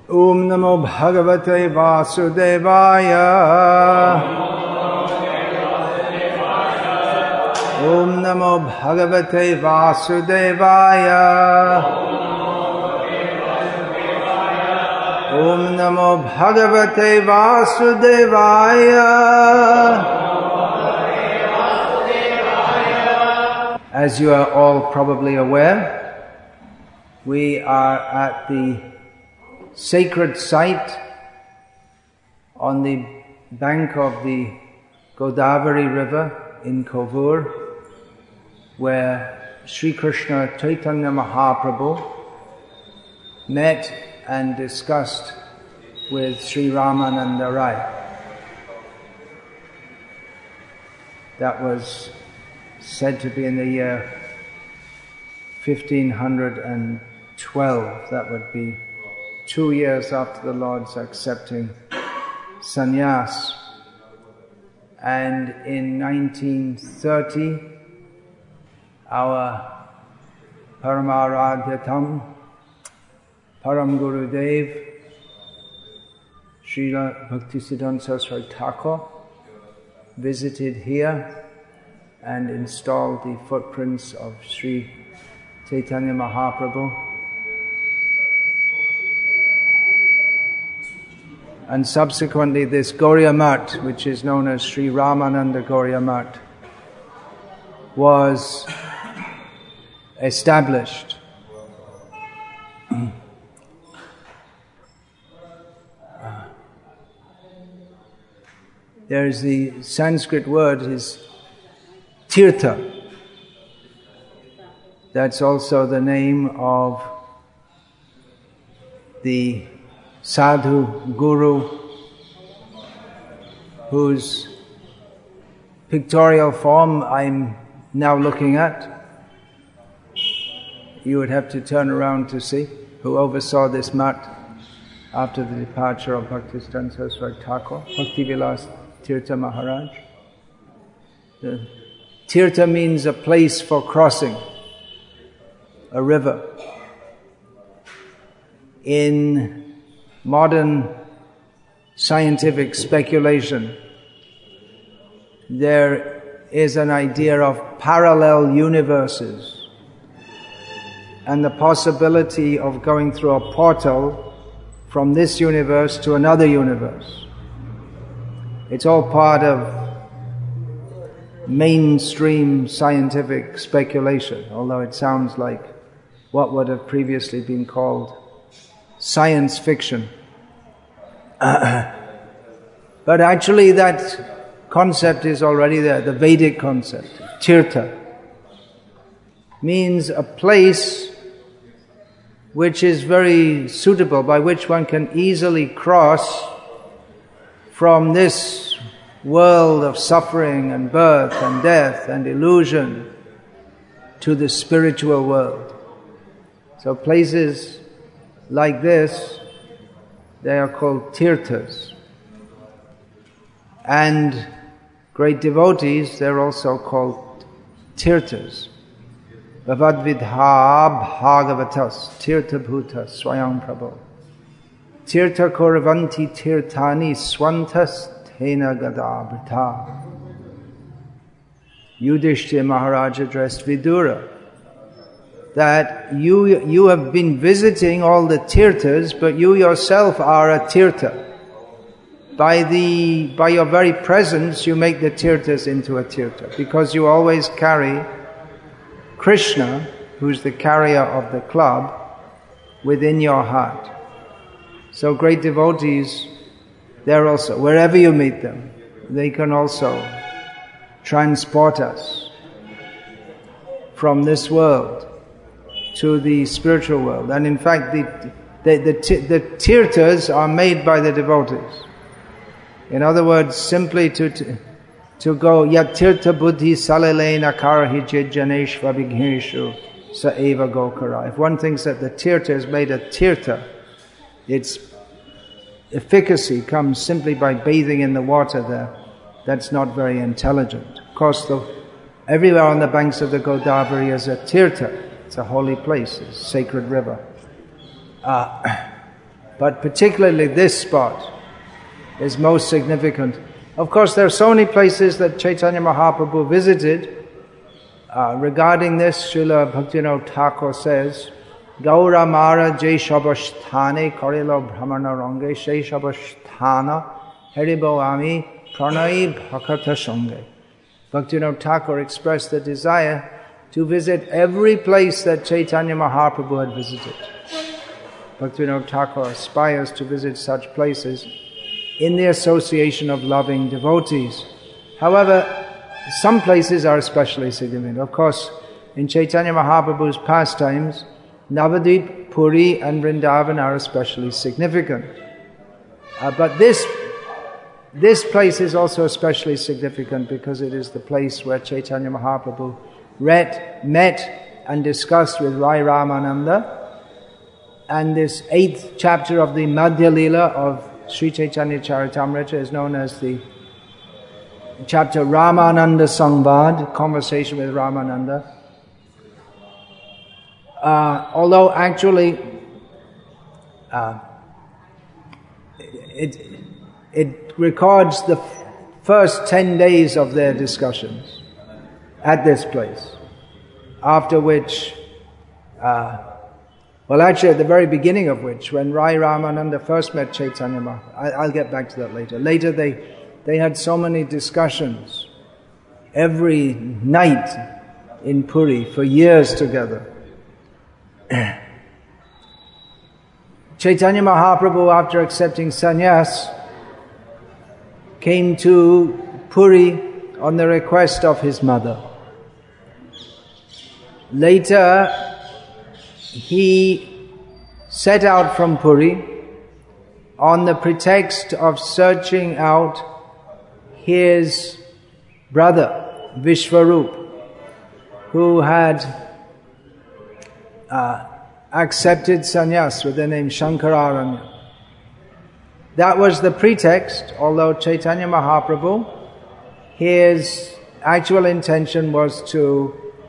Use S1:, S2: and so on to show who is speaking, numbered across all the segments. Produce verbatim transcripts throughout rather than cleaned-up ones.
S1: Om Namo Bhagavate Vasudevaya. Om Namo Bhagavate Vasudevaya. Om Namo Bhagavate Vasudevaya. As you are all probably aware, we are at the sacred site on the bank of the Godavari River in Kovur, where Sri Krishna Chaitanya Mahaprabhu met and discussed with Sri Ramananda Rai. That was said to be in the year fifteen twelve. That would be two years after the Lord's accepting sannyas. And in nineteen thirty, our Paramaradhyatam, Param Gurudev, Srila Bhaktisiddhanta Saraswati Thakur, visited here and installed the footprints of Sri Chaitanya Mahaprabhu. And subsequently this Gauriya Math, which is known as Sri Ramananda Gauriya Math, was established. There is the Sanskrit word is Tirtha. That's also the name of the sadhu guru whose pictorial form I'm now looking at. You would have to turn around to see, who oversaw this mat after the departure of Bhaktisiddhanta Saraswati Thakur, Bhaktivilas Tirtha Maharaj. The Tirtha means a place for crossing a river. In modern scientific speculation, there is an idea of parallel universes and the possibility of going through a portal from this universe to another universe. It's all part of mainstream scientific speculation, although it sounds like what would have previously been called science fiction. Uh, but actually that concept is already there, the Vedic concept. Tirtha means a place which is very suitable, by which one can easily cross from this world of suffering and birth and death and illusion to the spiritual world. So places like this, they are called tirthas. And great devotees, they're also called tirthas. Bhavadvidha bhagavatas tirtha bhuta swayam prabho. Tirtha koravanti tirthani swantas tena gadabrita. Yudhishthira Maharaj addressed Vidura that you you have been visiting all the tirthas, but you yourself are a tirtha. By the by your very presence, you make the tirthas into a tirtha, because you always carry Krishna, who's the carrier of the club, within your heart. So great devotees, they're also, wherever you meet them, they can also transport us from this world to the spiritual world. And in fact, the the, the, the tirthas are made by the devotees. In other words, simply to to, to go, yat tirtha buddhi salalena karhi jijjaneshva vighneshu sa eva gokara. If one thinks that the tirtha is made a tirtha, its efficacy comes simply by bathing in the water there. That's not very intelligent. Of course, the, everywhere on the banks of the Godavari is a tirtha. It's a holy place, it's a sacred river. Uh, but particularly this spot is most significant. Of course, there are so many places that Chaitanya Mahaprabhu visited. Uh, regarding this, Srila Bhaktivinoda Thakur says, Gaura Mara Jai Shabasthane Karilo Brahmana Range Shai Shabasthana Haribo Ami Pranai Bhakata Sange. Bhaktivinoda Thakur expressed the desire to visit every place that Chaitanya Mahaprabhu had visited. Bhaktivinoda Thakur aspires to visit such places in the association of loving devotees. However, some places are especially significant. Of course, in Chaitanya Mahaprabhu's pastimes, Navadvip, Puri and Vrindavan are especially significant. Uh, but this, this place is also especially significant because it is the place where Chaitanya Mahaprabhu read, met and discussed with Rai Ramananda. And this eighth chapter of the Madhya Lila of Sri Chaitanya Charitamrita is known as the chapter Ramananda Sangvad, conversation with Ramananda. Uh, although actually uh, it, it records the f- first ten days of their discussions at this place, after which uh, Well, actually, at the very beginning of which, when Rai Ramananda first met Chaitanya Mahaprabhu, I'll get back to that later. Later, they they had so many discussions every night in Puri for years together. Chaitanya Mahaprabhu, after accepting sannyas, came to Puri on the request of his mother. Later, he set out from Puri on the pretext of searching out his brother, Vishwarup, who had uh, accepted sannyas with the name Shankararanya. That was the pretext, although Chaitanya Mahaprabhu, his actual intention was to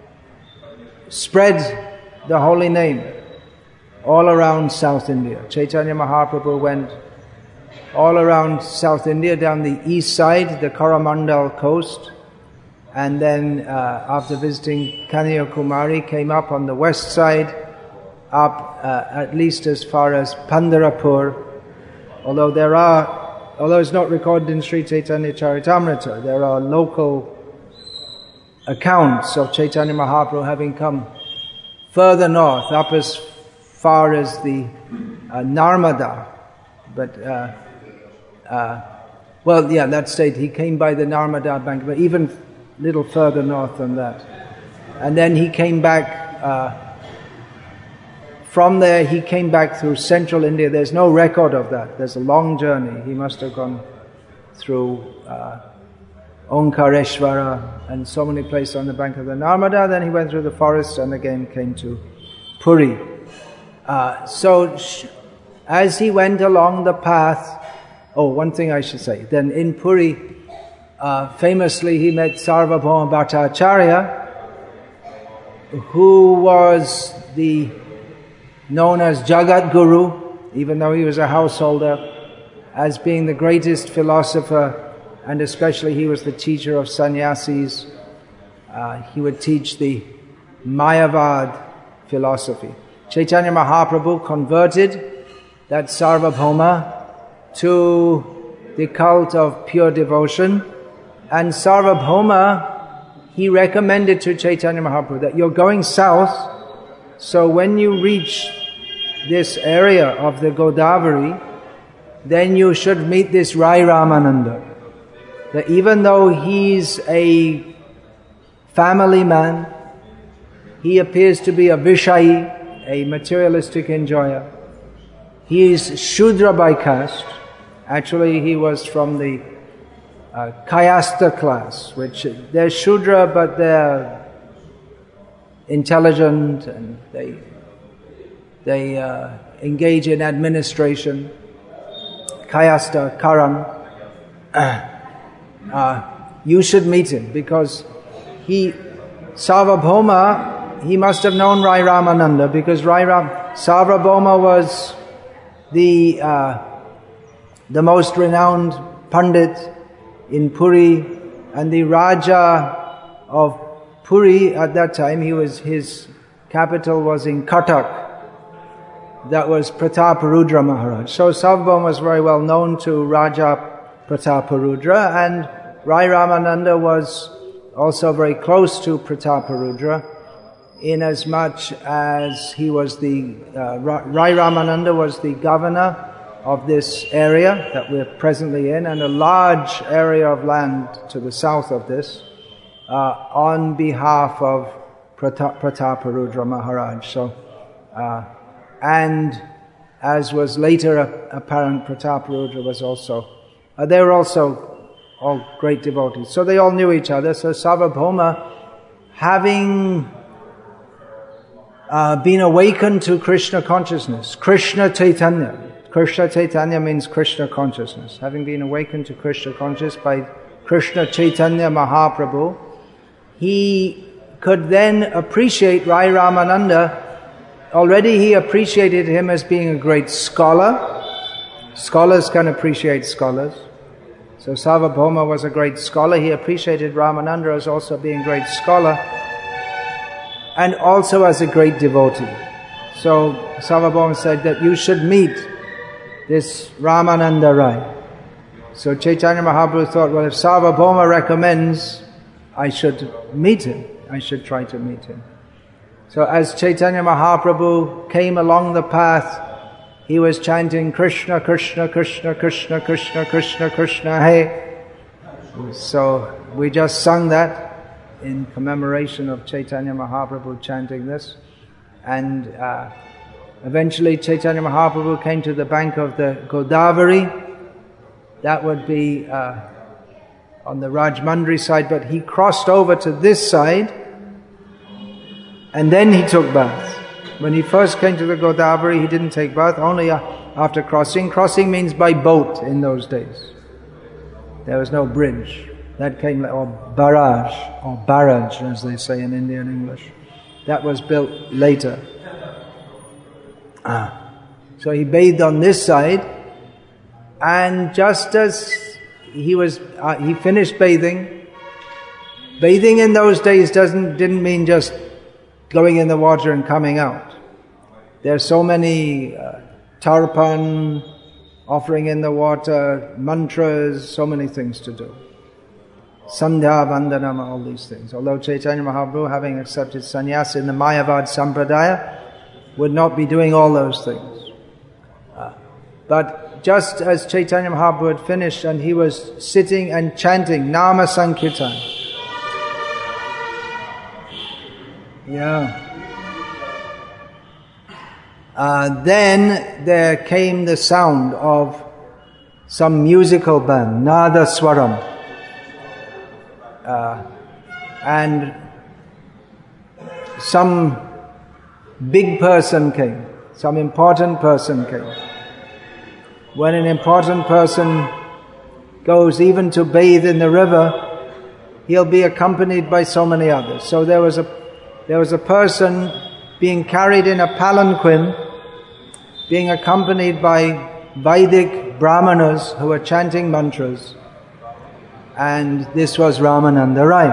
S1: spread the holy name all around South India. Chaitanya Mahaprabhu went all around South India, down the east side, the Coromandel coast, and then uh, after visiting Kanyakumari, came up on the west side, up uh, at least as far as Pandharpur. Although there are, although it's not recorded in Sri Chaitanya Charitamrita, there are local accounts of Chaitanya Mahaprabhu having come further north, up as far as the uh, Narmada. But, uh, uh, well, yeah, that state, he came by the Narmada bank, but even a little further north than that. And then he came back, uh, from there he came back through central India. There's no record of that. There's a long journey. He must have gone through uh, Omkareshwara and so many places on the bank of the Narmada. Then he went through the forest and again came to Puri. Uh, so sh- as he went along the path, oh, one thing I should say, then in Puri, uh, famously he met Sarvabhauma Bhattacharya, who was the known as Jagat Guru, even though he was a householder, as being the greatest philosopher, and especially he was the teacher of sannyasis. Uh, he would teach the Mayavad philosophy. Chaitanya Mahaprabhu converted that Sarvabhauma to the cult of pure devotion, and Sarvabhauma, he recommended to Chaitanya Mahaprabhu that you're going south, so when you reach this area of the Godavari, then you should meet this Rai Ramananda. That even though he's a family man, he appears to be a Vishayi, a materialistic enjoyer. He is Shudra by caste. Actually, he was from the uh, Kayastha class, which they're Shudra, but they're intelligent and they they uh, engage in administration. Kayastha, Karan. Uh, you should meet him because he, Sarvabhauma, he must have known Rai Ramananda because Rai Ram, Sarvabhauma was the uh, the most renowned Pandit in Puri, and the Raja of Puri at that time, he was his capital was in Cuttack. That was Prataparudra Maharaj. So Sarvabhauma was very well known to Raja Prataparudra, and Rai Ramananda was also very close to Prataparudra, in as much as he was the, uh, Rai Ramananda was the governor of this area that we're presently in, and a large area of land to the south of this, uh, on behalf of Pratap, Prataparudra Maharaj. So, uh, and as was later apparent, Prataparudra was also, uh, they were also all great devotees. So they all knew each other. So Sarvabhauma, having uh, been awakened to Krishna consciousness, Krishna Chaitanya, Krishna Chaitanya means Krishna consciousness, having been awakened to Krishna consciousness by Krishna Chaitanya Mahaprabhu, he could then appreciate Rai Ramananda. Already he appreciated him as being a great scholar. Scholars can appreciate scholars. So Sarvabhauma was a great scholar. He appreciated Ramananda as also being a great scholar and also as a great devotee. So Sarvabhauma said that you should meet this Ramananda Rai. So Chaitanya Mahaprabhu thought, well, if Sarvabhauma recommends, I should meet him. I should try to meet him. So as Chaitanya Mahaprabhu came along the path, he was chanting Krishna, Krishna, Krishna, Krishna, Krishna, Krishna, Krishna, Hey. So we just sung that in commemoration of Chaitanya Mahaprabhu chanting this. And uh, eventually Chaitanya Mahaprabhu came to the bank of the Godavari. That would be uh, on the Rajmandri side, but he crossed over to this side and then he took bath. When he first came to the Godavari, he didn't take bath, only after crossing. Crossing means by boat in those days. There was no bridge. That came, or barrage, or barrage as they say in Indian English. That was built later. Ah. So he bathed on this side, and just as he was, uh, he finished bathing. Bathing in those days doesn't didn't mean just going in the water and coming out. There are so many uh, tarpan, offering in the water, mantras, so many things to do. Sandhya, Vandanam, all these things. Although Chaitanya Mahaprabhu, having accepted sannyas in the Mayavad Sampradaya, would not be doing all those things. Uh, but just as Chaitanya Mahaprabhu had finished and he was sitting and chanting Nama Sankirtan. Yeah. Uh, then there came the sound of some musical band, Nada Swaram. Uh, and some big person came, some important person came. When an important person goes even to bathe in the river, he'll be accompanied by so many others. So there was a there was a person being carried in a palanquin, being accompanied by Vedic brahmanas who were chanting mantras. And this was Ramananda Rai.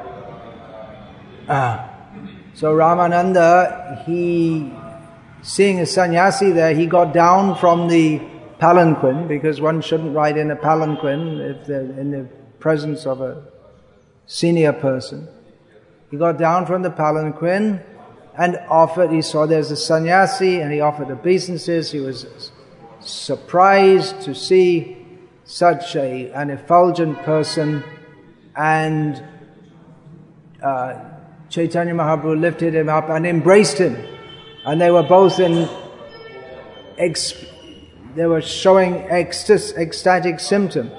S1: Ah. So Ramananda, he, seeing a sannyasi there, he got down from the palanquin, because one shouldn't ride in a palanquin if they're in the presence of a senior person. He got down from the palanquin and offered, he saw there's a sannyasi and he offered obeisances. He was surprised to see such a, an effulgent person, and uh, Chaitanya Mahaprabhu lifted him up and embraced him, and they were both in, ex, they were showing ecst- ecstatic symptoms,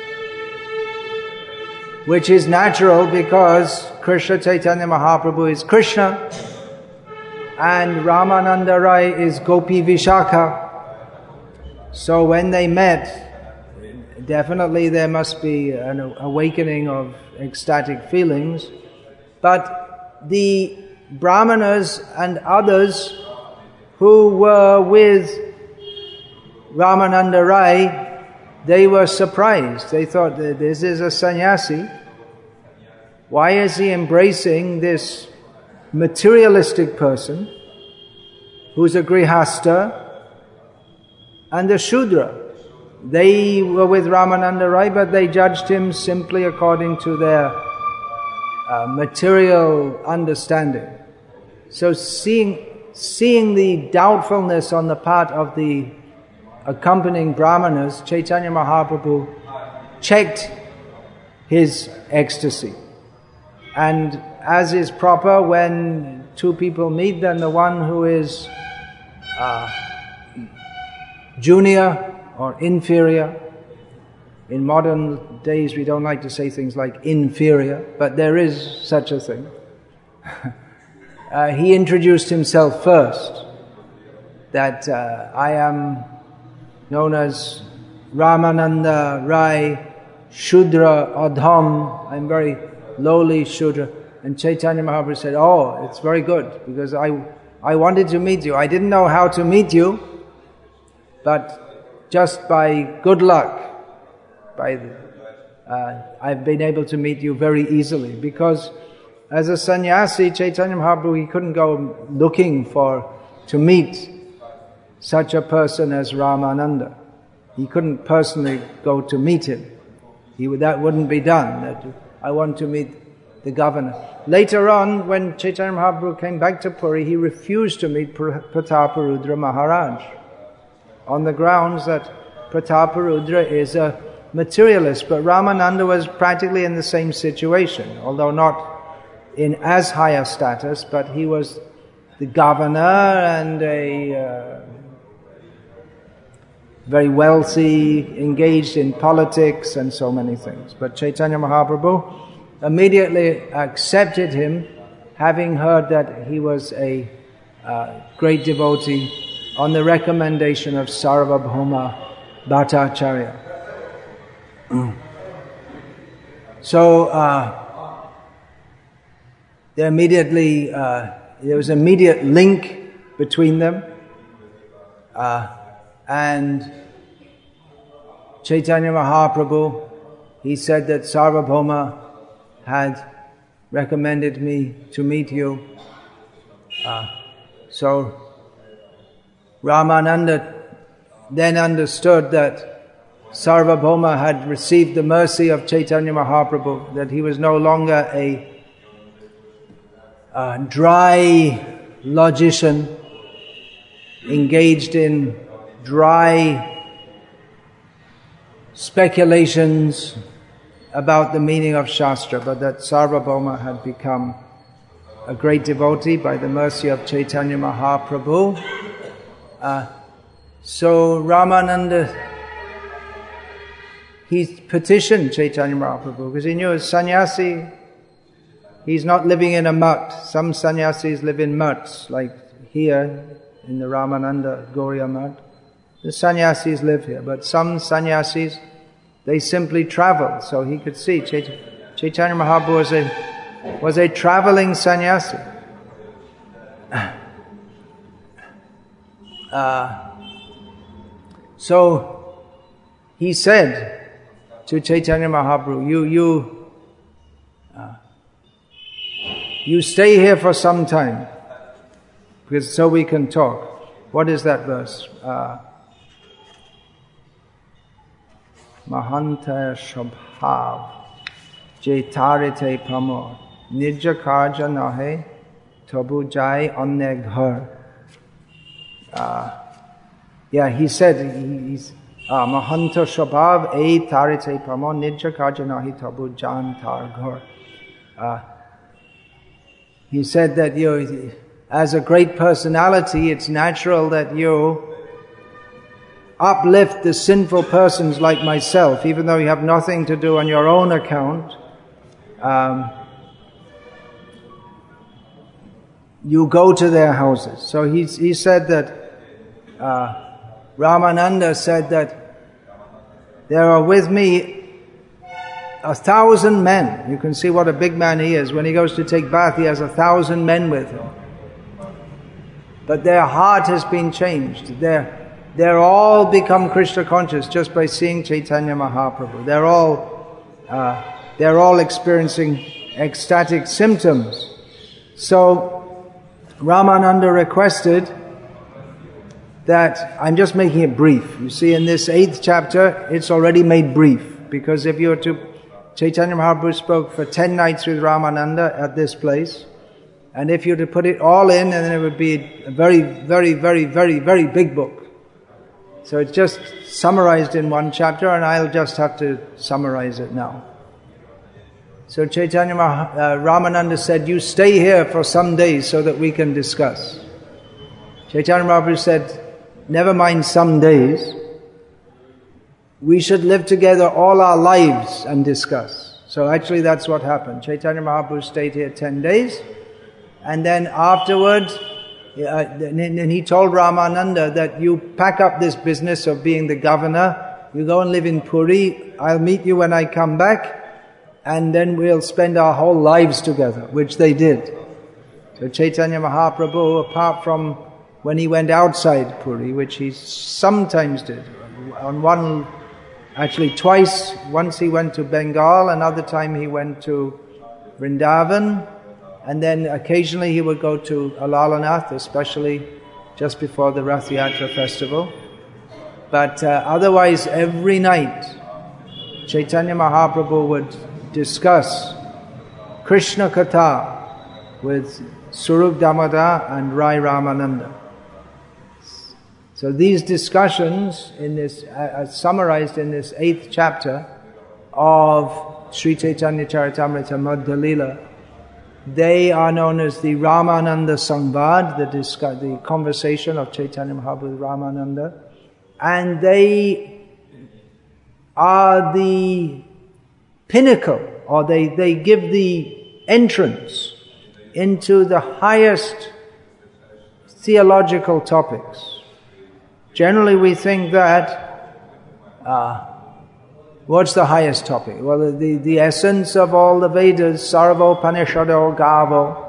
S1: which is natural because Krishna Chaitanya Mahaprabhu is Krishna and Ramananda Rai is Gopi Vishakha. So when they met, definitely there must be an awakening of ecstatic feelings. But the brahmanas and others who were with Ramananda Rai, they were surprised. They thought that this is a sannyasi. Why is he embracing this materialistic person who's a grihasta and a shudra? They were with Ramananda Rai, but they judged him simply according to their uh, material understanding. So seeing, seeing the doubtfulness on the part of the accompanying brahmanas, Chaitanya Mahaprabhu checked his ecstasy. And as is proper, when two people meet, then the one who is uh, junior or inferior, in modern days we don't like to say things like inferior, but there is such a thing. uh, he introduced himself first, that uh, I am known as Ramananda Rai Shudra Adham, I'm very lowly Shudra. And Chaitanya Mahaprabhu said, oh, it's very good, because I, I wanted to meet you. I didn't know how to meet you, but just by good luck, by the, uh, I've been able to meet you very easily. Because as a sannyasi, Chaitanya Mahaprabhu, he couldn't go looking for, to meet such a person as Ramananda. He couldn't personally go to meet him. He would, that wouldn't be done. That I want to meet the governor. Later on, when Chaitanya Mahaprabhu came back to Puri, he refused to meet Prataparudra Maharaj, on the grounds that Prataparudra is a materialist. But Ramananda was practically in the same situation, although not in as high a status, but he was the governor and a uh, very wealthy, engaged in politics and so many things. But Chaitanya Mahaprabhu immediately accepted him, having heard that he was a uh, great devotee, on the recommendation of Sarvabhauma Bhattacharya. So uh, they immediately uh, there was an immediate link between them, uh, and Chaitanya Mahaprabhu, he said that Sarvabhauma had recommended me to meet you. Uh, so Ramananda then understood that Sarvabhauma had received the mercy of Chaitanya Mahaprabhu, that he was no longer a, a dry logician engaged in dry speculations about the meaning of Shastra, but that Sarvabhauma had become a great devotee by the mercy of Chaitanya Mahaprabhu. Uh, so Ramananda, he petitioned Chaitanya Mahaprabhu because he knew as sannyasi, he's not living in a mutt. Some sannyasis live in mutts, like here in the Ramananda Gauriya mutt. The sannyasis live here, but some sannyasis, they simply travel. So he could see Chaitanya, Chaitanya Mahaprabhu was a, was a traveling sannyasi. Uh, so he said to Chaitanya Mahaprabhu, you you uh, you stay here for some time, because so we can talk. What is that verse? Uh, Mahanta Shabhav Jetarite Pamo Nija Karja Nahe Tabu Jai Anne Ghar. Uh, yeah, he said, he, he's Mahanta Shabhav E Tarite Pamo Nija Karja Nahi Tabu Jan Tar Ghar. Uh, he said that you, as a great personality, it's natural that you uplift the sinful persons like myself, even though you have nothing to do on your own account. Um, you go to their houses. So he, he said that, uh, Ramananda said that there are with me a thousand men. You can see what a big man he is. When he goes to take bath, he has a thousand men with him. But their heart has been changed. Their they're all become Krishna conscious just by seeing Chaitanya Mahaprabhu. They're all, uh, they're all experiencing ecstatic symptoms. So Ramananda requested that, I'm just making it brief. You see, in this eighth chapter, it's already made brief, because if you were to, Chaitanya Mahaprabhu spoke for ten nights with Ramananda at this place, and if you were to put it all in, then it would be a very, very, very, very, very big book. So it's just summarized in one chapter, and I'll just have to summarize it now. So Chaitanya Mah- uh, Ramananda said, you stay here for some days so that we can discuss. Chaitanya Mahaprabhu said, never mind some days. We should live together all our lives and discuss. So actually that's what happened. Chaitanya Mahaprabhu stayed here ten days, and then afterwards, Uh, and he told Ramananda that you pack up this business of being the governor, you go and live in Puri, I'll meet you when I come back, and then we'll spend our whole lives together, which they did. So Chaitanya Mahaprabhu, apart from when he went outside Puri, which he sometimes did, on one, actually twice, once he went to Bengal, another time he went to Vrindavan, and then occasionally he would go to Alalanath, especially just before the Rath Yatra festival. But uh, otherwise, every night, Chaitanya Mahaprabhu would discuss Krishna Katha with Swarup Damodar and Rai Ramananda. So these discussions in this, uh, are summarized in this eighth chapter of Sri Chaitanya Charitamrita Madhya Lila. They are known as the Ramananda Samvad, the, discuss, the conversation of Chaitanya Mahaprabhu with Ramananda. And they are the pinnacle, or they, they give the entrance into the highest theological topics. Generally we think that, uh, what's the highest topic? Well, the, the essence of all the Vedas, Sarvopanishado Gavo,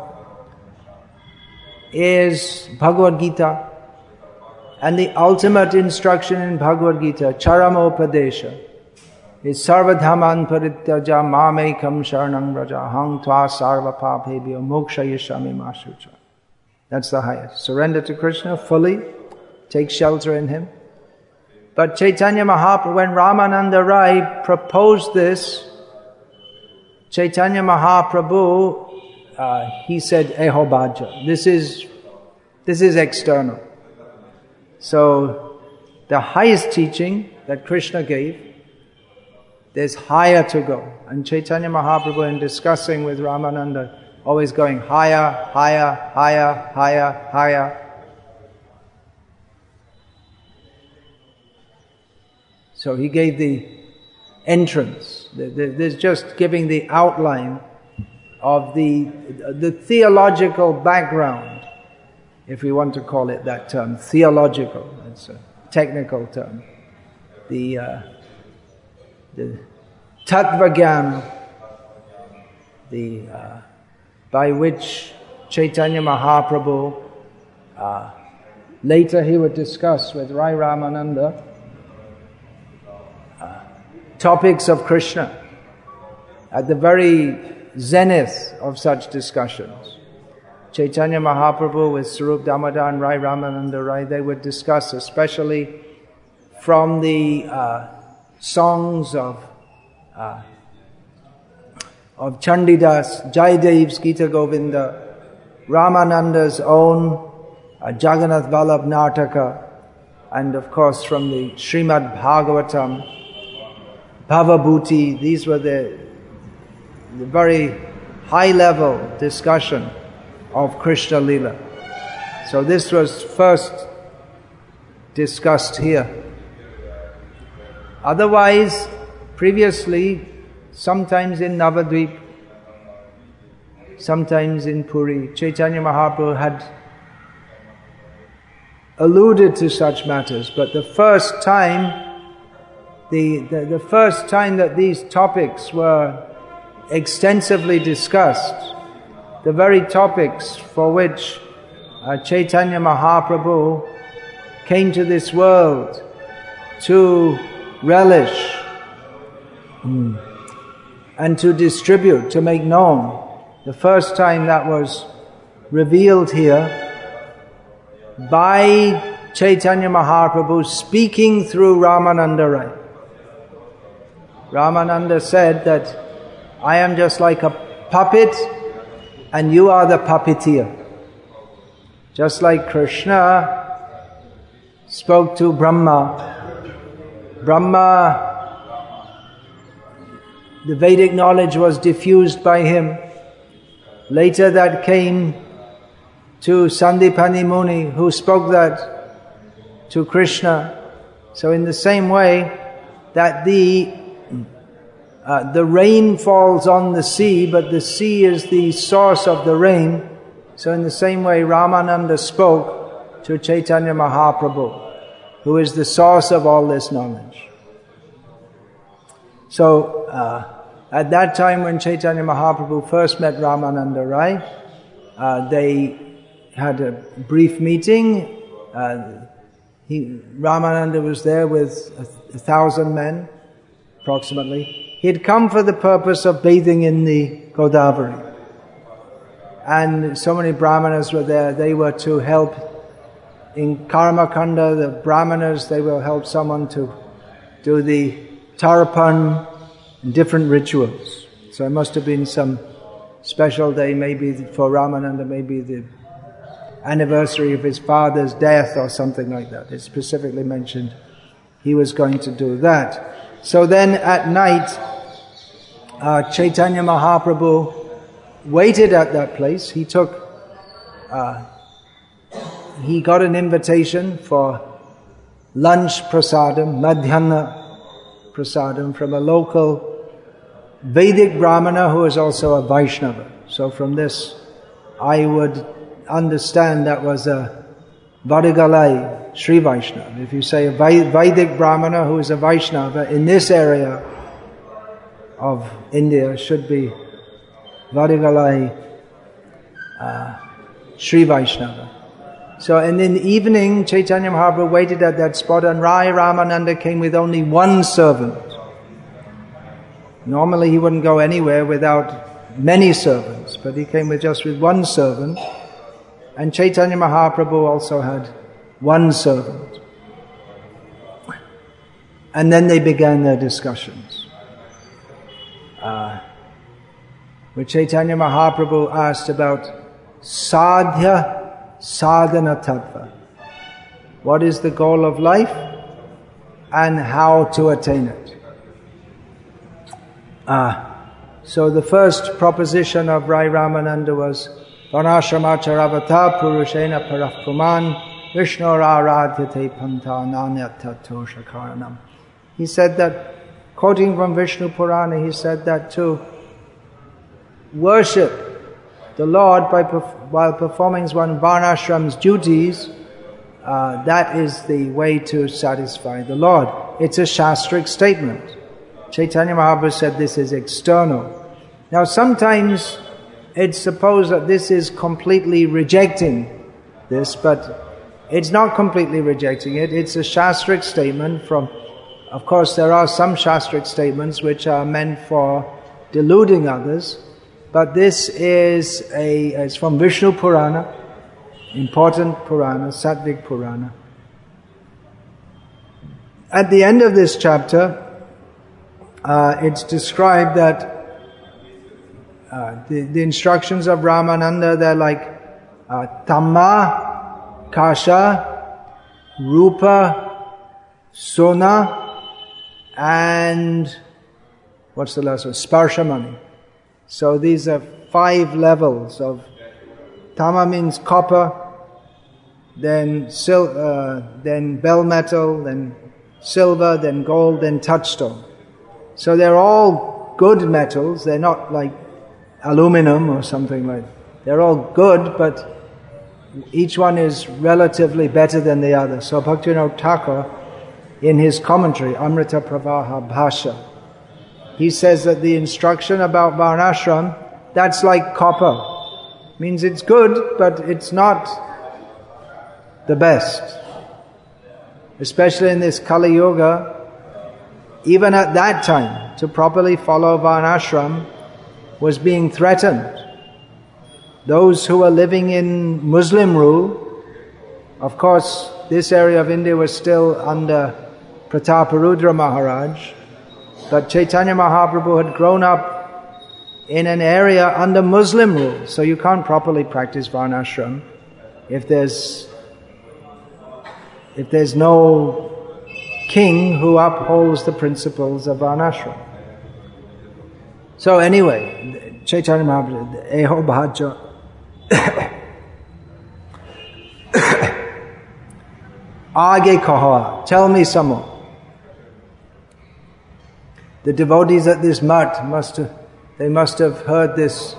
S1: is Bhagavad Gita. And the ultimate instruction in Bhagavad Gita, Charamopadesha, is Sarvadhaman Parityaja Mamekam Sharanam Raja Hang Tva Sarva Papebhyo Moksha Yashami Masucha. That's the highest. Surrender to Krishna fully, take shelter in Him. But Chaitanya Mahaprabhu, when Ramananda Rai proposed this, Chaitanya Mahaprabhu, uh, he said, Eho Bhaja. This is, this is external. So, the highest teaching that Krishna gave, there's higher to go. And Chaitanya Mahaprabhu, in discussing with Ramananda, always going higher, higher, higher, higher, higher. So he gave the entrance. There's just giving the outline of the, the theological background, if we want to call it that term, theological. It's a technical term. The, uh, the Tattvagyan, the, uh, by which Chaitanya Mahaprabhu, uh, later he would discuss with Rai Ramananda, topics of Krishna, at the very zenith of such discussions. Chaitanya Mahaprabhu with Swarup Damodar and Rai Ramananda Rai, they would discuss especially from the uh, songs of uh, of Chandidas, Jaydev's Gita Govinda, Ramananda's own uh, Jagannath Vallabh Nartaka, and of course from the Srimad Bhagavatam, Bhavabhuti. These were the, the very high-level discussion of Krishna Lila. So this was first discussed here. Otherwise, previously, sometimes in Navadvip, sometimes in Puri, Chaitanya Mahaprabhu had alluded to such matters, but the first time The, the, the first time that these topics were extensively discussed, the very topics for which uh, Chaitanya Mahaprabhu came to this world to relish mm, and to distribute, to make known. The first time that was revealed here by Chaitanya Mahaprabhu speaking through Ramananda Rai. Ramananda said that I am just like a puppet and you are the puppeteer. Just like Krishna spoke to Brahma. Brahma, the Vedic knowledge was diffused by him. Later that came to Sandipani Muni, who spoke that to Krishna. So in the same way that the uh, the rain falls on the sea, but the sea is the source of the rain. So in the same way Ramananda spoke to Chaitanya Mahaprabhu, who is the source of all this knowledge. So uh, at that time when Chaitanya Mahaprabhu first met Ramananda Rai, uh, they had a brief meeting. Uh, he, Ramananda was there with a, a thousand men, approximately. He had come for the purpose of bathing in the Godavari. And so many Brahmanas were there. They were to help in Karmakanda, the Brahmanas, they will help someone to do the Tarpan and different rituals. So it must have been some special day, maybe for Ramananda, maybe the anniversary of his father's death or something like that. It's specifically mentioned he was going to do that. So then at night, uh, Chaitanya Mahaprabhu waited at that place. He took, uh, he got an invitation for lunch prasadam, madhyana prasadam, from a local Vedic Brahmana who is also a Vaishnava. So from this, I would understand that was a Vadigalai Sri Vaishnava. If you say a Vedic Brahmana who is a Vaishnava in this area of India, should be Vadigalai uh, Sri Vaishnava. So, and in the evening, Chaitanya Mahaprabhu waited at that spot, and Rai Ramananda came with only one servant. Normally he wouldn't go anywhere without many servants, but he came with just with one servant. And Chaitanya Mahaprabhu also had one servant. And then they began their discussions. Uh, where Chaitanya Mahaprabhu asked about sadhya sadhana tattva. What is the goal of life and how to attain it? Ah, so the first proposition of Rai Ramananda was Varnashramacharabhata purushena parahpuman Vishnu aradhyate panta nanyatato shakaranam. He said that, quoting from Vishnu Purana, he said that to worship the Lord by while performing one varnashram's duties, uh, that is the way to satisfy the Lord. It's a shastric statement. Chaitanya Mahaprabhu said this is external. Now sometimes it's supposed that this is completely rejecting this, but it's not completely rejecting it. It's a shastric statement from, of course there are some shastric statements which are meant for deluding others, but this is a, it's from Vishnu Purana, important Purana, Sattvic Purana. At the end of this chapter, uh, it's described that uh, the, the instructions of Ramananda, they're like uh, Tamma, Kasha, Rupa, Sona, and what's the last one? Sparshamani. So these are five levels of Tama means copper, then sil- uh, then bell metal, then silver, then gold, then touchstone. So they're all good metals. They're not like aluminum or something like that. They're all good, but each one is relatively better than the other. So Bhaktivinoda Thakur, in his commentary, Amrita Pravaha Bhasha, he says that the instruction about Varnashram, that's like copper. Means it's good, but it's not the best. especially in this Kali Yuga, even at that time, to properly follow Varnashram was being threatened. Those who were living in Muslim rule, of course, this area of India was still under Prataparudra Maharaj, but Chaitanya Mahaprabhu had grown up in an area under Muslim rule, so you can't properly practice Varnashram if there's if there's no king who upholds the principles of Varnashram. So anyway, Chaitanya Mahaprabhu, Eho Bhaja, Aage kaha, tell me some more. The devotees at this mat must have, they must have heard this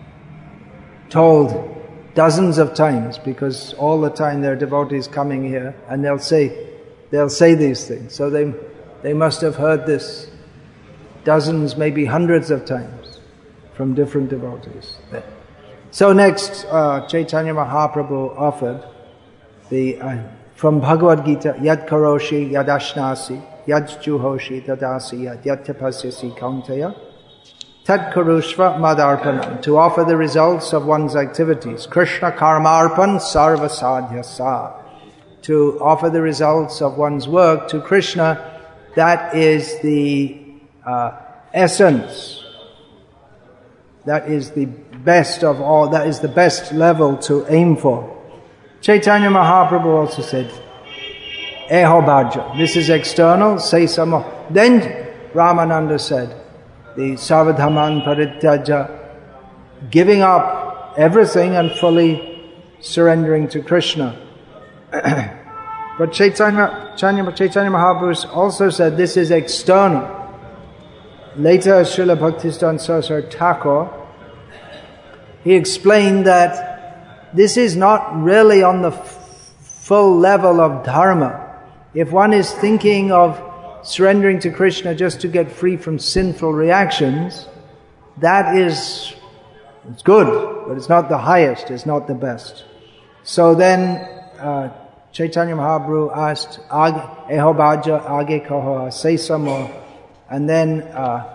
S1: told dozens of times, because all the time there are devotees coming here and they'll say, they'll say these things. So they, they must have heard this dozens, maybe hundreds of times from different devotees. So next, uh, Chaitanya Mahaprabhu offered the, uh, from Bhagavad Gita, Yad karoshi yad ashnasi, yad juhoshi tadasi yad yad tapasyasi kauntaya, tad karushva madarpanam, to offer the results of one's activities. Krishna karmarpan sarva sadhyasa, to offer the results of one's work to Krishna. That is the uh, essence. That is the best of all. That is the best level to aim for. Chaitanya Mahaprabhu also said, Eho bhaja, this is external, say some more. Then Ramananda said, the Sarvadhaman Parityaja, giving up everything and fully surrendering to Krishna. But Chaitanya, Chaitanya, Chaitanya Mahaprabhu also said this is external. Later, Srila Bhaktisiddhanta Saraswati Thakur, he explained that this is not really on the f- full level of dharma. If one is thinking of surrendering to Krishna just to get free from sinful reactions, that is, it's good, but it's not the highest, it's not the best. So then, uh, Chaitanya Mahaprabhu asked, Eho bhaja age kaho, say some more. And then, uh,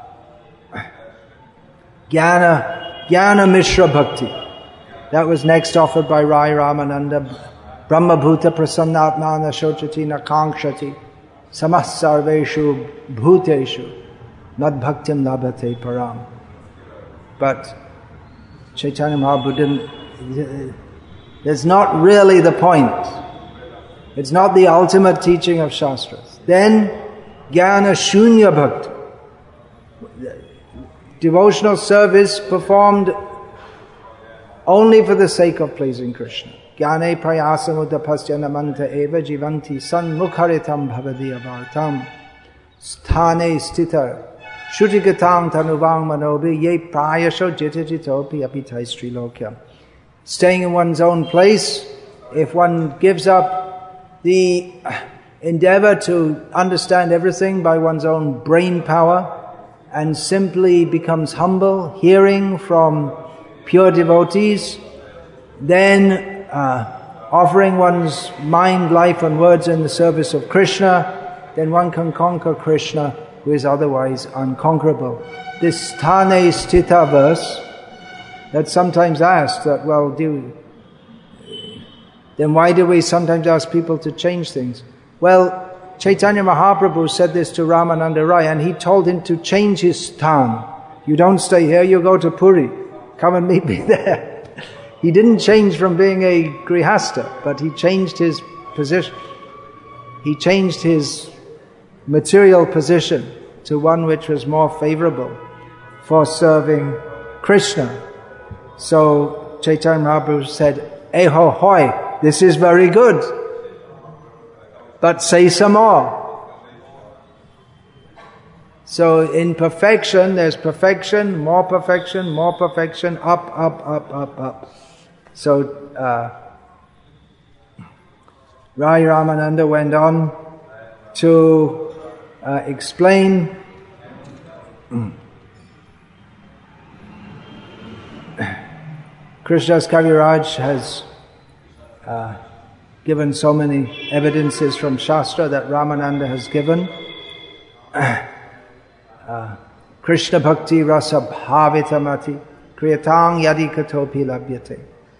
S1: Jnana, Jnana Mishra Bhakti. That was next offered by Rai Ramananda. Brahma Bhuta Prasannatmana Shochati Nakankshati Samah Sarveshu Bhuteshu Nad Bhaktim Labhate Param. But Chaitanya Mahaprabhu didn't, that's not really the point. It's not the ultimate teaching of Shastras. Then, Jnana Shunya Bhakti. Devotional service performed only for the sake of pleasing Krishna. Jnane prayasam udapasya namanta eva jivanti sanmukharitam bhavadi avartam sthane stita shutigatam tanuvang manobi ye prayasho jitajitopi apitaistri lokyam. Staying in one's own place, if one gives up the endeavor to understand everything by one's own brain power and simply becomes humble, hearing from pure devotees, then uh, offering one's mind, life and words in the service of Krishna, then one can conquer Krishna, who is otherwise unconquerable. This Thane Stita verse, that's sometimes asked, that, well, do then why do we sometimes ask people to change things? Well, Chaitanya Mahaprabhu said this to Ramananda Rai, and he told him to change his sthan. You don't stay here, you go to Puri. Come and meet me there. He didn't change from being a grihasta, but he changed his position. He changed his material position to one which was more favorable for serving Krishna. So Chaitanya Mahaprabhu said, Eho hoi, this is very good, but say some more. So in perfection, there's perfection, more perfection, more perfection, up, up, up, up, up. So uh, Rai Ramananda went on to uh, explain Krishnadas Kaviraj has uh, given so many evidences from Shastra that Ramananda has given. uh, Krishna bhakti rasa bhavitamati kriyatang yadi katopi labhyate.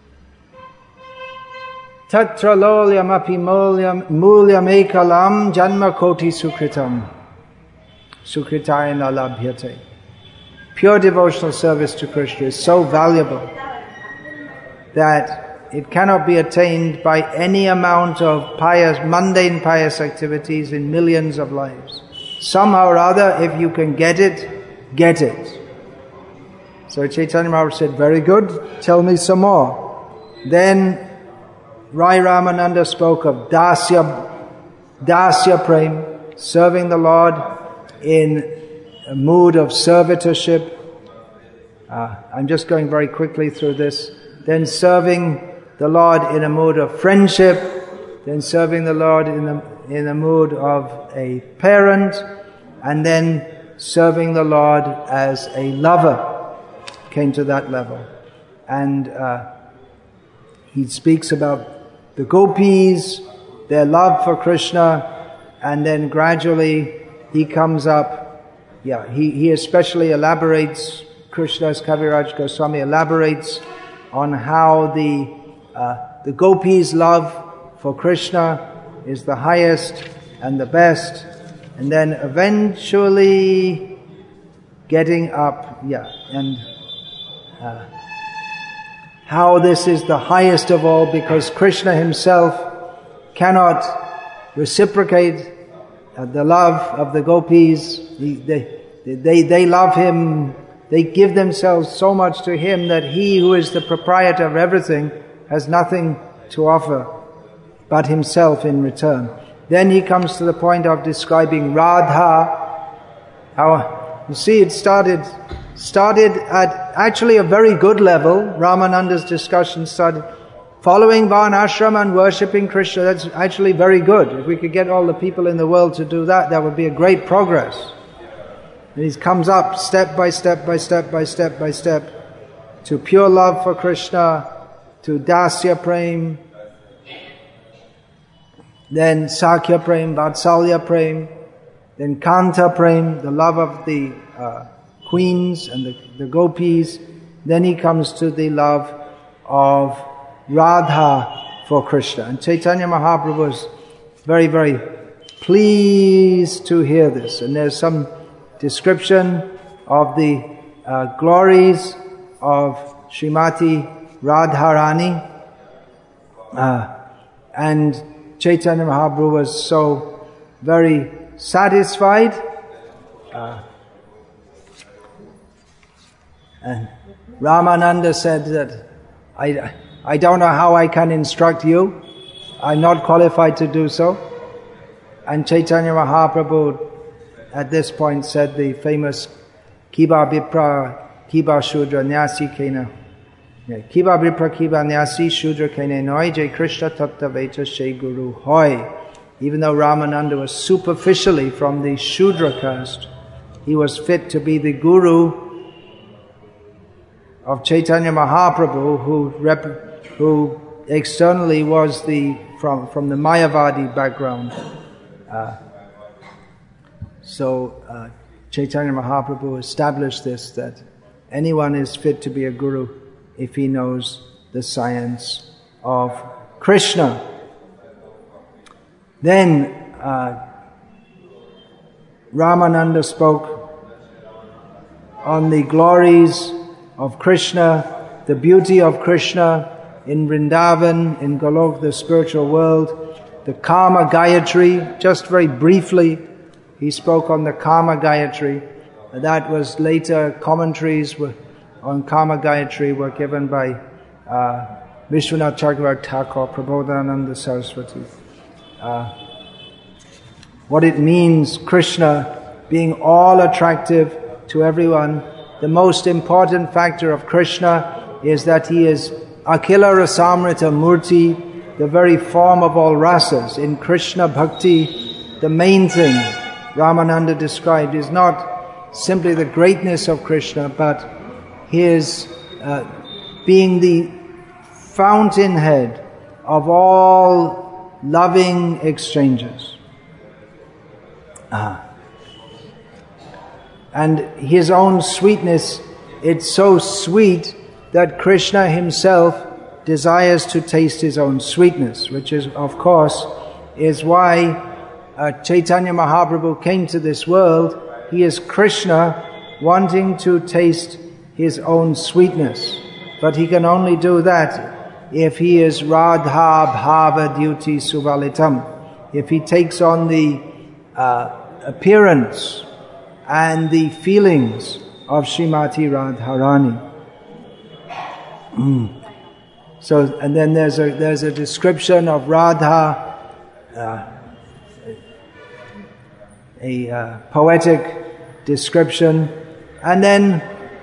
S1: Tatra lolyam api mulyam mulyam ekalam janma koti sukritam sukritayana labhyate. Pure devotional service to Krishna is so valuable that it cannot be attained by any amount of pious, mundane pious activities in millions of lives. Somehow or other, if you can get it, get it. So Chaitanya Mahaprabhu said, very good, tell me some more. Then Rai Ramananda spoke of Dasya, Dasya Prem, serving the Lord in a mood of servitorship. Uh, I'm just going very quickly through this. Then serving the Lord in a mood of friendship. Then serving the Lord in a, in a mood of a parent. And then serving the Lord as a lover. Came to that level. And uh, he speaks about the gopis, their love for Krishna, and then gradually he comes up. Yeah, he, he especially elaborates, Krishnadas Kaviraj Goswami elaborates on how the uh, the gopis' love for Krishna is the highest and the best, and then eventually getting up, yeah, and uh, how this is the highest of all because Krishna himself cannot reciprocate uh, the love of the gopis. He, they, they, they love him, they give themselves so much to him that he who is the proprietor of everything has nothing to offer but himself in return. Then he comes to the point of describing Radha. How, you see, it started, started at actually a very good level. Ramananda's discussion started following Varnashram and worshipping Krishna. That's actually very good. If we could get all the people in the world to do that, that would be a great progress. And he comes up step by step by step by step by step to pure love for Krishna, to Dasya Prem, then Sakya Prem, Vatsalya Prem, then Kanta Prem, the love of the uh, queens and the, the gopis. Then he comes to the love of Radha for Krishna. And Chaitanya Mahaprabhu was very, very pleased to hear this. And there's some description of the uh, glories of Srimati Radharani. Uh, and Chaitanya Mahaprabhu was so very satisfied. Uh, and Ramananda said that, I, I don't know how I can instruct you. I'm not qualified to do so. And Chaitanya Mahaprabhu at this point said the famous Kiba Vipra Kiba Shudra Nyasi Kena. Kiba Vipra Kiba Nyasi Shudra Kena Noi Jai Krishna Tatta Vecha Shai Guru Hoy. Even though Ramananda was superficially from the Shudra caste, he was fit to be the guru of Chaitanya Mahaprabhu, who rep, who externally was the from from the Mayavadi background. Uh, so uh, Chaitanya Mahaprabhu established this, that anyone is fit to be a guru if he knows the science of Krishna. Then uh, Ramananda spoke on the glories of Krishna, the beauty of Krishna in Vrindavan, in Golok, the spiritual world, the Kama Gayatri. Just very briefly, he spoke on the Kama Gayatri. That was later commentaries were, on Kama Gayatri were given by uh, Vishwanath Chakravarti Thakur, Prabodhananda Saraswati. Uh, what it means, Krishna being all attractive to everyone. The most important factor of Krishna is that he is Akhila Rasamrita Murti, the very form of all rasas. In Krishna Bhakti, the main thing Ramananda described is not simply the greatness of Krishna, but his uh, being the fountainhead of all loving exchanges. Ah. And his own sweetness, it's so sweet that Krishna himself desires to taste his own sweetness, which is, of course, is why uh, Chaitanya Mahaprabhu came to this world. He is Krishna wanting to taste his own sweetness. But he can only do that if he is Radha Bhava Dyuti Suvalitam, if he takes on the uh, appearance and the feelings of Srimati Radharani. Mm. So, and then there's a there's a description of Radha, uh, a uh, poetic description, and then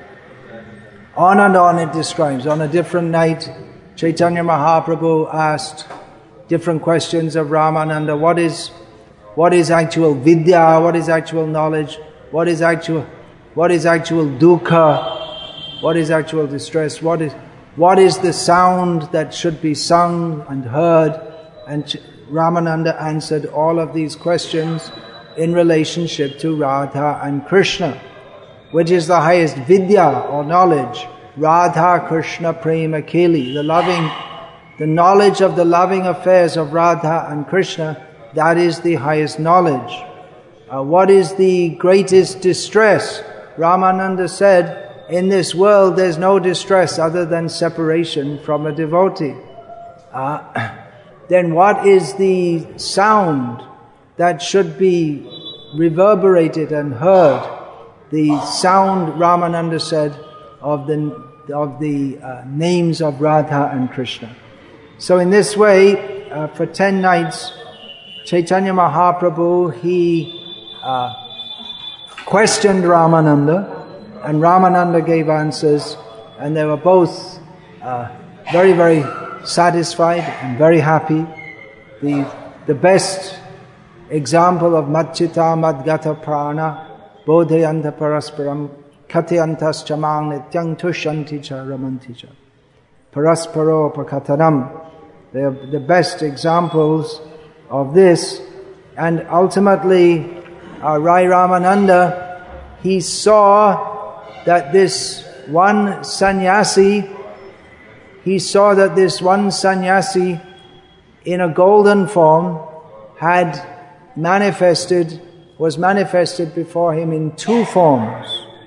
S1: on and on it describes. On a different night, Chaitanya Mahaprabhu asked different questions of Ramananda. What is what is actual vidya? What is actual knowledge? What is actual what is actual dukkha? What is actual distress? What is What is the sound that should be sung and heard? And Ramananda answered all of these questions in relationship to Radha and Krishna. Which is the highest vidya or knowledge? Radha Krishna Prema Keli. The loving, the knowledge of the loving affairs of Radha and Krishna, that is the highest knowledge. Uh, what is the greatest distress? Ramananda said, in this world, there's no distress other than separation from a devotee. Uh, then what is the sound that should be reverberated and heard? The sound, Ramananda said, of the of the uh, names of Radha and Krishna. So in this way, uh, for ten nights, Chaitanya Mahaprabhu, he uh, questioned Ramananda, and Ramananda gave answers, and they were both uh, very, very satisfied and very happy. The the best example of Madchita Madgata Prana, Bodhayanta Parasparam, Katyantas Chamang Nityang Tushanti Cha Ramanti Cha, Parasparo Pakataram. They are the best examples of this. And ultimately, uh, Rai Ramananda, he saw that this one sannyasi, he saw that this one sannyasi in a golden form had manifested, was manifested before him in two forms.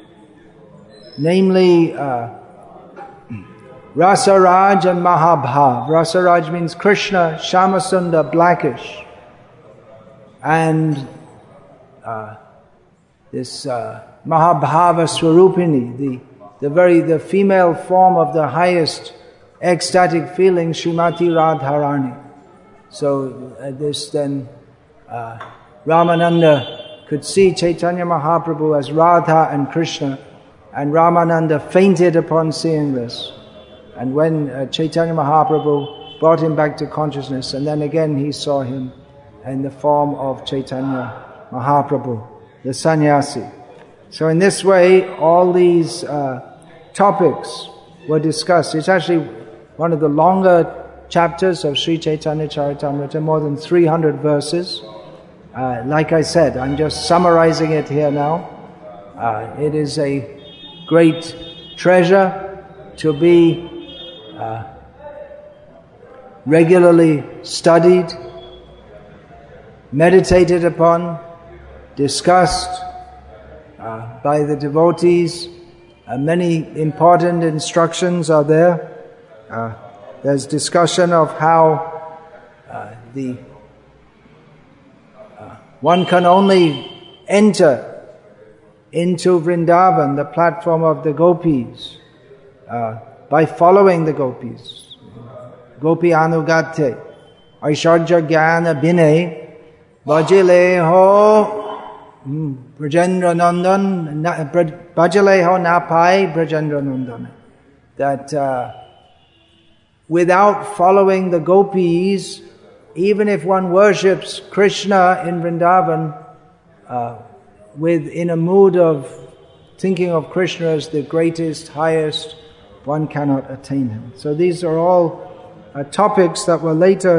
S1: Namely, uh, Rasaraj and Mahabhav. Rasaraj means Krishna, Shamasundar, blackish. And uh, this uh, Mahabhava Swarupini, the, the very, the female form of the highest ecstatic feeling, Srimati Radharani. So uh, this then, uh, Ramananda could see Chaitanya Mahaprabhu as Radha and Krishna, and Ramananda fainted upon seeing this. And when uh, Chaitanya Mahaprabhu brought him back to consciousness, and then again he saw him in the form of Chaitanya Mahaprabhu, the sannyasi. So in this way, all these uh, topics were discussed. It's actually one of the longer chapters of Sri Chaitanya Charitamrita, more than three hundred verses. Uh, like I said, I'm just summarizing it here now. Uh, it is a great treasure to be uh, regularly studied, meditated upon, discussed uh, by the devotees. Uh, many important instructions are there. Uh, there's discussion of how uh, the uh, one can only enter into Vrindavan, the platform of the gopis, uh, by following the gopis. Gopi anugate, aishwarya jnana bine, bhajaleho Brajendra Nandan, bhajaleho napai Brajendra Nandan. That uh, without following the gopis, even if one worships Krishna in Vrindavan, uh, with in a mood of thinking of Krishna as the greatest, highest, one cannot attain him. So these are all uh, topics that were later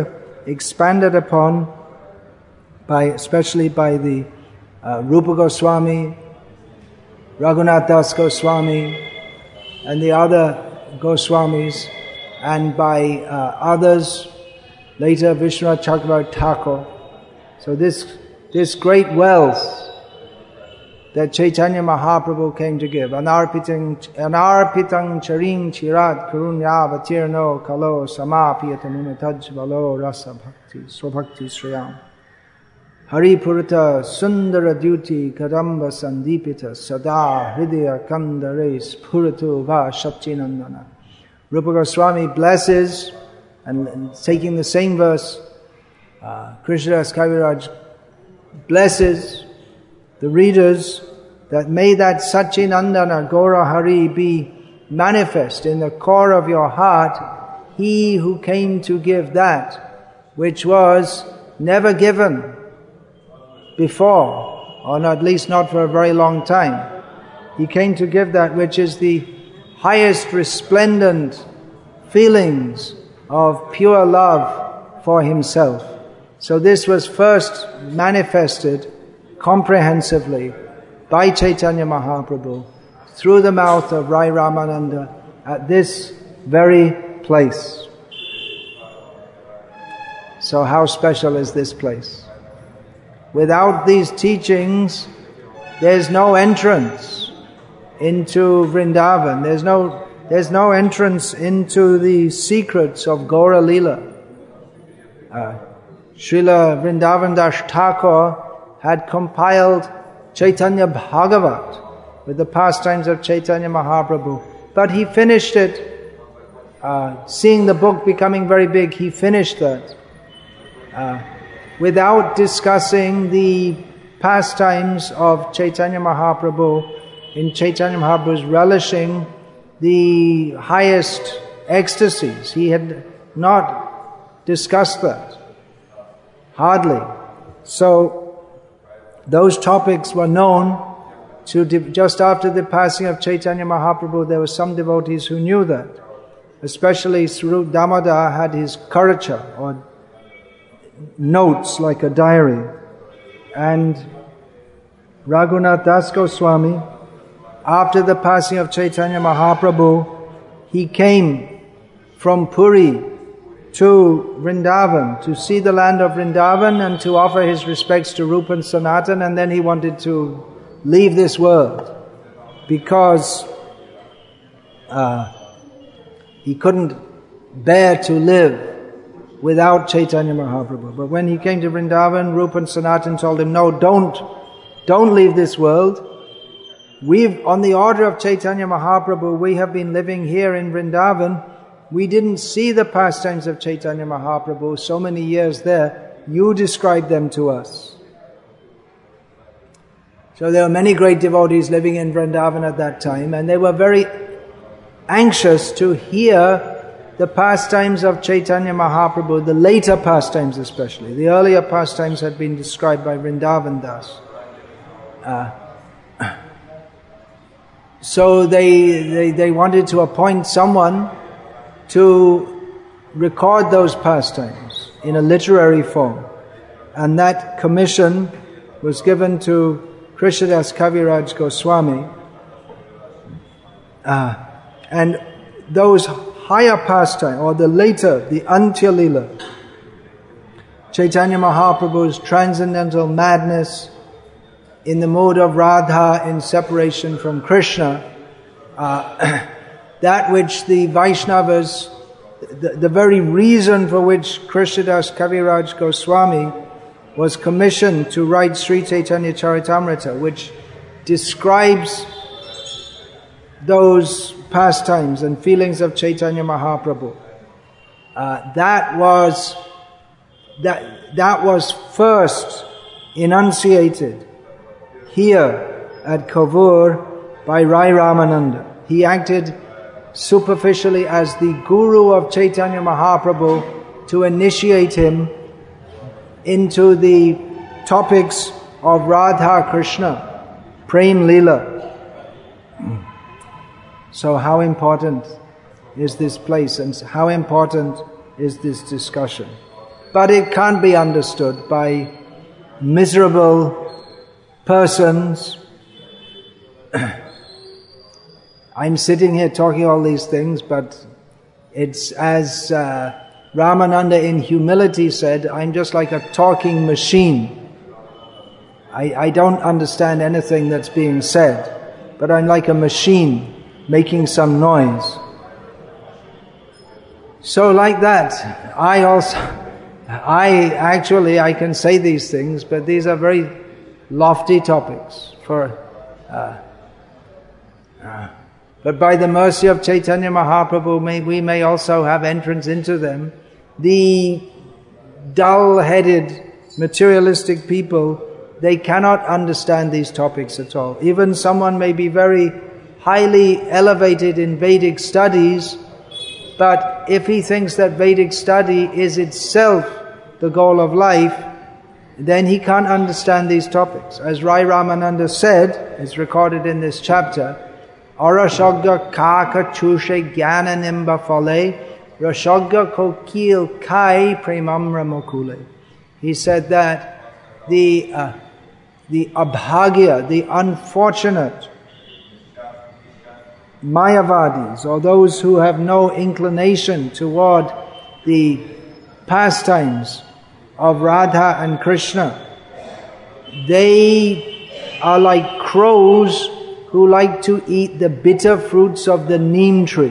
S1: expanded upon by, especially by the uh, Rupa Goswami, Raghunath Das Goswami, and the other Goswamis, and by uh, others, later Vishwanath Chakravarti Thakur. So this, this great wealth that Chaitanya Mahaprabhu came to give. Anarpitang, anarpitang charing chirat karunyavatirno kalo samapiyatamuna valo rasa bhakti swabhakti shriyam. Hari Purata Sundara Duty Kadamba Sandipita Sada Hridaya Kandare Spuratu Va Shachinandana. Rupa Goswami blesses, and, and taking the same verse, uh, Krishnadas Kaviraj blesses the readers that may that Sachinandana Gaura Hari be manifest in the core of your heart, he who came to give that which was never given before, or not, at least not for a very long time. He came to give that which is the highest resplendent feelings of pure love for himself. So this was first manifested comprehensively by Chaitanya Mahaprabhu through the mouth of Rai Ramananda at this very place. So how special is this place? Without these teachings, there's no entrance into Vrindavan. There's no, there's no entrance into the secrets of Gaura Leela. Uh, Srila Vrindavan Das Thakur had compiled Chaitanya Bhagavat with the pastimes of Chaitanya Mahaprabhu. But he finished it, uh, seeing the book becoming very big, he finished that. Uh, without discussing the pastimes of Chaitanya Mahaprabhu, in Chaitanya Mahaprabhu's relishing the highest ecstasies. He had not discussed that. Hardly. So, those topics were known to, de- just after the passing of Chaitanya Mahaprabhu, there were some devotees who knew that. Especially Swarup Damodar had his Karacha, or notes like a diary. And Raghunath Das Goswami, after the passing of Chaitanya Mahaprabhu, he came from Puri to Vrindavan to see the land of Vrindavan and to offer his respects to Rupa and Sanatan, and then he wanted to leave this world because uh, he couldn't bear to live without Chaitanya Mahaprabhu. But when he came to Vrindavan, Rupa and Sanatan told him, no, don't, don't leave this world. We've, on the order of Chaitanya Mahaprabhu, we have been living here in Vrindavan. We didn't see the pastimes of Chaitanya Mahaprabhu so many years there. You described them to us. So there were many great devotees living in Vrindavan at that time, and they were very anxious to hear the pastimes of Chaitanya Mahaprabhu, the later pastimes especially. The earlier pastimes had been described by Vrindavan Das. Uh, so they, they, they wanted to appoint someone to record those pastimes in a literary form. And that commission was given to Krishnadas Kaviraj Goswami. Uh, and those higher pastime, or the later, the Antya Leela, Chaitanya Mahaprabhu's transcendental madness in the mood of Radha in separation from Krishna, uh, that which the Vaishnavas, the, the very reason for which Krishnadas Kaviraj Goswami was commissioned to write Sri Chaitanya Charitamrita, which describes those pastimes and feelings of Chaitanya Mahaprabhu. Uh, that was that that was first enunciated here at Kovur by Rai Ramananda. He acted superficially as the guru of Chaitanya Mahaprabhu to initiate him into the topics of Radha Krishna, Prem Leela. So how important is this place and how important is this discussion? but it can't be understood by miserable persons. I'm sitting here talking all these things, but it's as uh, Ramananda in humility said, I'm just like a talking machine. I, I don't understand anything that's being said, but I'm like a machine making some noise. So like that, I also, I actually, I can say these things, but these are very lofty topics for, uh, uh, but by the mercy of Chaitanya Mahaprabhu, may, we may also have entrance into them. The dull-headed, materialistic people, they cannot understand these topics at all. Even someone may be very highly elevated in Vedic studies, but if he thinks that Vedic study is itself the goal of life, then he can't understand these topics. As Rai Ramananda said, it's recorded in this chapter, Arashogga kaka chushe jnana nimba phale, rashogga kokil kai premamra mokule. He said that the uh, the abhagya, the unfortunate Mayavadis, or those who have no inclination toward the pastimes of Radha and Krishna, they are like crows who like to eat the bitter fruits of the neem tree.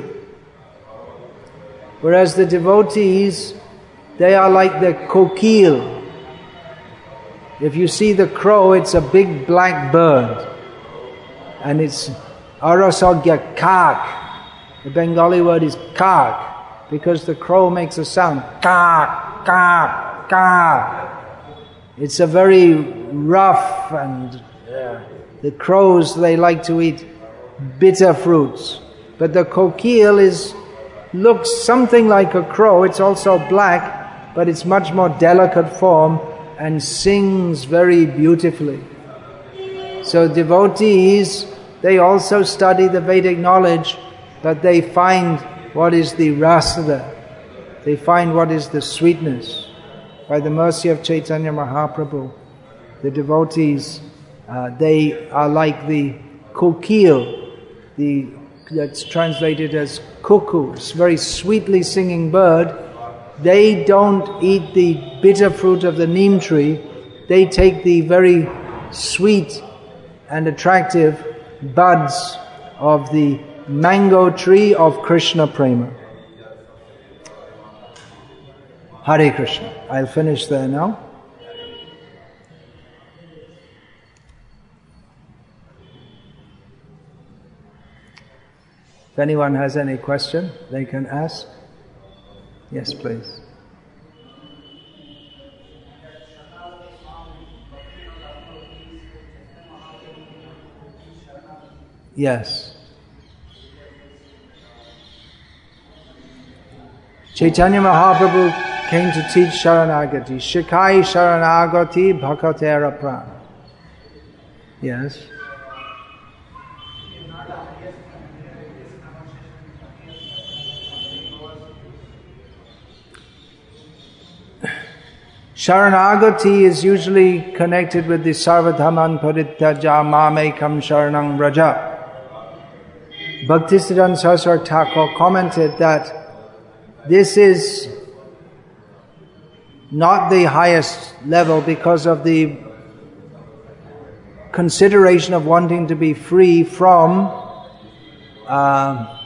S1: Whereas the devotees, they are like the kokil. If you see the crow, it's a big black bird. And it's arasagya kak. The Bengali word is kak, because the crow makes a sound. Kak, kak, kak. It's a very rough and uh, the crows, they like to eat bitter fruits. But the kokil is, looks something like a crow. It's also black, but it's much more delicate form and sings very beautifully. So devotees, they also study the Vedic knowledge, but they find what is the rasa. They find what is the sweetness. By the mercy of Chaitanya Mahaprabhu, the devotees, uh, they are like the kokil, the that's translated as cuckoo, it's a very sweetly singing bird. They don't eat the bitter fruit of the neem tree. They take the very sweet and attractive buds of the mango tree of Krishna Prema. Hare Krishna. I'll finish there now. If anyone has any question, they can ask. Yes, please. Yes. Chaitanya Mahaprabhu came to teach Sharanagati. Shikai Sharanagati Bhakatera Pran. Yes. Sharanagati is usually connected with the Sarvadhaman Parityaja Mamekam Sharanang Raja. Bhaktisiddhanta Saraswati Thakur commented that this is not the highest level because of the consideration of wanting to be free from uh,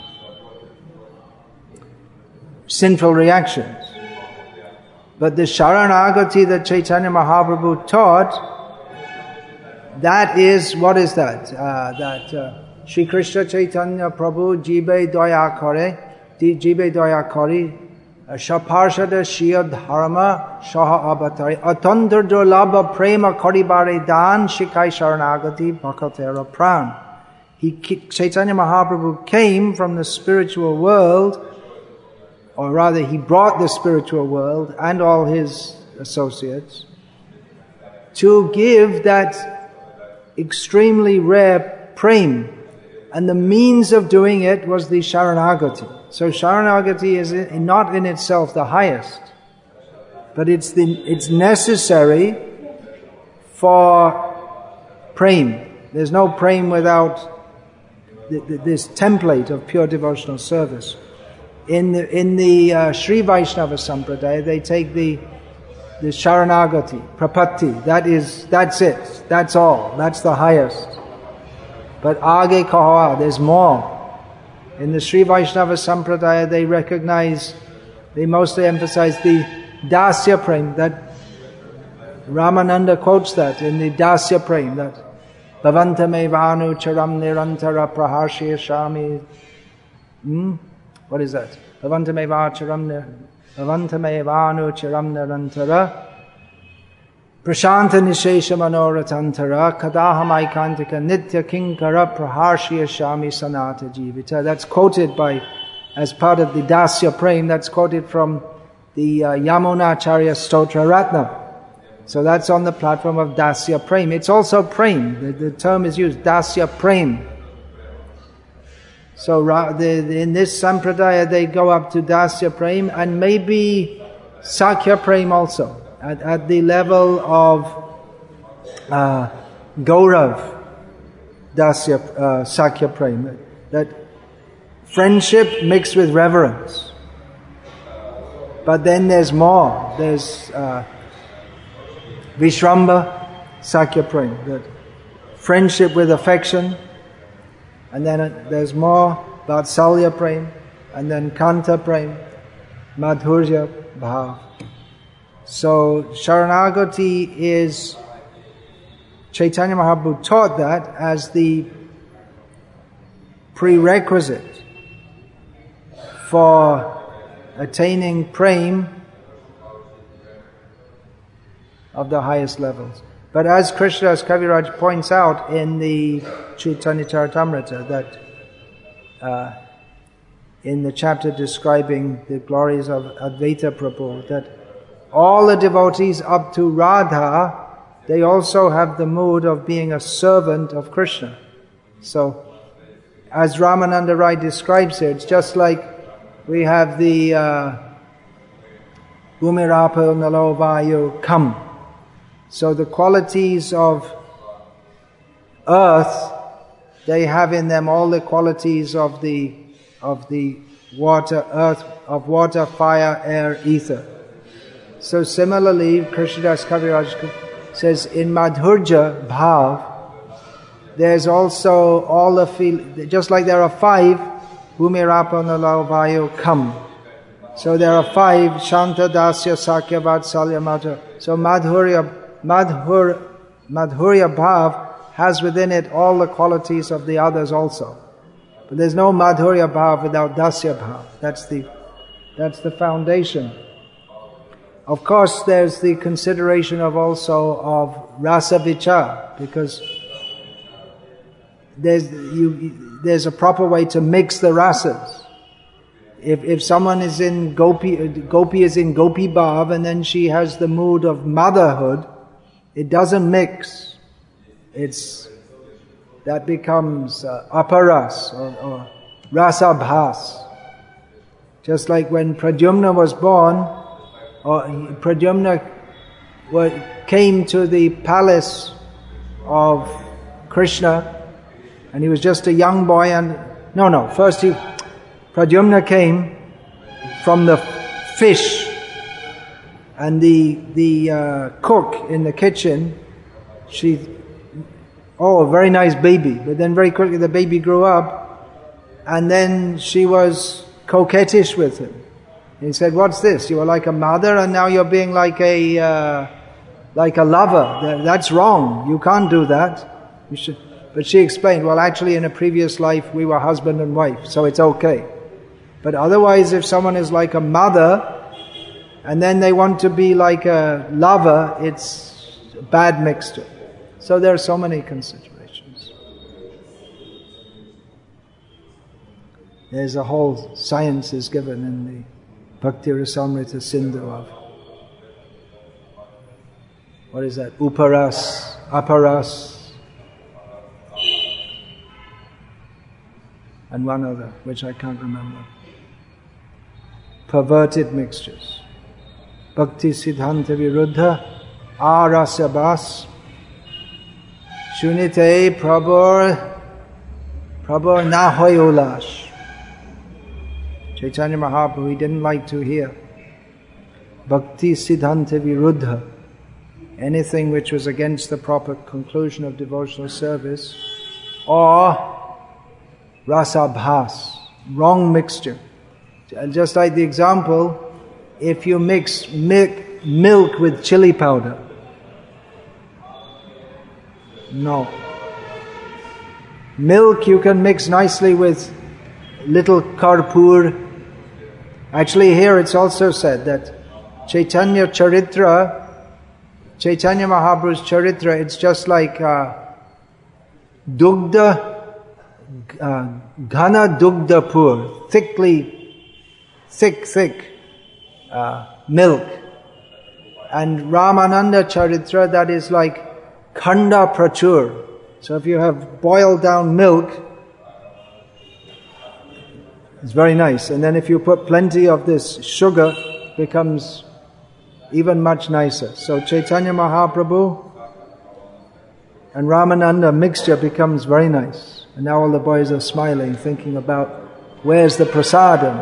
S1: sinful reactions. But the Sharanagati that Chaitanya Mahaprabhu taught, that is, what is that? Uh, that uh, Shri Krishna Chaitanya Prabhu Jibe Daya Kare, Jibe Daya Kari, Shaparshada Shia Dharma Shaha Avatari, Atandar Durlabha Prema Karibare Dan Shikai Sharanagati Bhakatera Pran. He, Chaitanya Mahaprabhu came from the spiritual world, or rather he brought the spiritual world and all his associates to give that extremely rare prem, and the means of doing it was the Sharanagati. So Sharanagati is not in itself the highest, but it's the, it's necessary for prem. There's no prem without the, the, this template of pure devotional service. In the in the uh, Sri Vaishnava Sampradaya, they take the the Sharanagati, Prapatti. That is, that's it. That's all. That's the highest. But Age Kaha, there's more. In the Sri Vaishnava Sampradaya, they recognize, they mostly emphasize the Dasya Prem, that Ramananda quotes that in the Dasya Prem, that Bhavantame Vanu Charam Nirantara Praharshya Shami. Hmm? What is that? Bhavantame Vacharam Bhavantame Vanu Charam Nirantara Prashanta Nishesha Manoratantara Kadaham Aikantika Nitya Kinkara Praharshya Shami Sanata Jivita. That's quoted by, as part of the Dasya Prem, that's quoted from the uh, Yamunacharya Stotra Ratna. So that's on the platform of Dasya Prem. It's also Prem. The, the term is used, Dasya Prem. So the, the, in this Sampradaya, they go up to Dasya Prem and maybe Sakya Prem also. At, at the level of uh, Gaurav Dasya uh, Sakya Prem, that friendship mixed with reverence. But then there's more. There's uh, Vishramba Sakya Prem, that friendship with affection, and then uh, there's more Vatsalya Prem, and then Kanta Prem, Madhurya Bhav. So Sharanagati is, Chaitanya Mahaprabhu taught that as the prerequisite for attaining prem of the highest levels. But as Krishnadas Kaviraj points out in the Chaitanya Charitamrita, that uh, in the chapter describing the glories of Advaita Prabhu, that all the devotees up to Radha, they also have the mood of being a servant of Krishna. So, as Ramananda Rai describes it, it's just like we have the Bhumirapil Nalo Vayu Kam. So the qualities of earth, they have in them all the qualities of the of the water, earth, of water, fire, air, ether. So similarly, Krishnadas Kaviraj says in Madhurya Bhav, there's also all the feel, just like there are five, Bhumirapa Nalo Vayu Kam. So there are five, Shanta Dasya Sakya Vatsalya Madhurya. So Madhurya, Madhur, Madhurya Bhav has within it all the qualities of the others also. But there's no Madhurya Bhav without Dasya Bhav. That's the, that's the foundation. Of course, there's the consideration of also of rasa vichar, because there's you there's a proper way to mix the rasas. If if someone is in gopi, gopi is in gopi bhav, and then she has the mood of motherhood, it doesn't mix. It's that becomes uh, aparas or, or rasabhas. Just like when Pradyumna was born. Or Pradyumna came to the palace of Krishna, and he was just a young boy. And no, no. First, he Pradyumna came from the fish, and the the uh, cook in the kitchen, she, oh, a very nice baby. But then very quickly the baby grew up, and then she was coquettish with him. He said, "What's this? You were like a mother, and now you're being like a uh, like a lover. That's wrong. You can't do that. You should." But she explained, "Well, actually, in a previous life, we were husband and wife, so it's okay. But otherwise, if someone is like a mother, and then they want to be like a lover, it's a bad mixture." So there are so many considerations. There's a whole science is given in the Bhakti Rasamrita Sindhu of, what is that? Uparas, aparas, and one other, which I can't remember. Perverted mixtures. Bhakti Siddhanta Viruddha Arasya Bas Shunite Prabhur Prabhur Na Hoy Ulash. Chaitanya Mahaprabhu, he didn't like to hear Bhakti Siddhanta Viruddha, anything which was against the proper conclusion of devotional service, or rasabhas, wrong mixture. Just like the example, if you mix milk, milk with chili powder, no. Milk you can mix nicely with little karpur. Actually here it's also said that Chaitanya Charitra, Chaitanya Mahaprabhu's Charitra, it's just like uh, dugda, uh, ghana dugda pur, thickly, thick, thick uh, milk. And Ramananda Charitra, that is like khanda prachur. So if you have boiled down milk, it's very nice. And then if you put plenty of this sugar, it becomes even much nicer. So Chaitanya Mahaprabhu and Ramananda mixture becomes very nice. And now all the boys are smiling, thinking about where's the prasadam.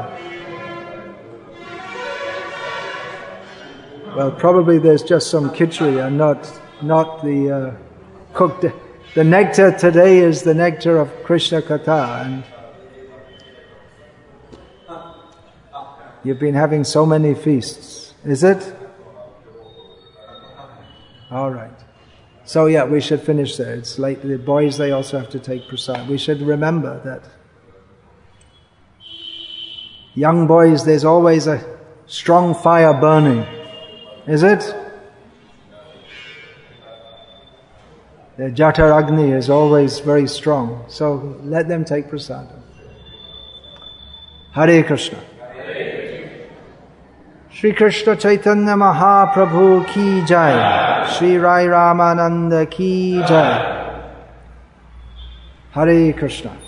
S1: Well, probably there's just some khichdi and not not the uh, cooked. The nectar today is the nectar of Krishna Katha, and you've been having so many feasts. Is it? All right. So yeah, we should finish there. It's late. The boys, they also have to take prasad. We should remember that young boys, there's always a strong fire burning. Is it? The Jataragni is always very strong. So let them take prasad. Hare Krishna. Shri Krishna Chaitanya Mahaprabhu ki jai. Shri Rai Ramananda ki jai. Hare Krishna.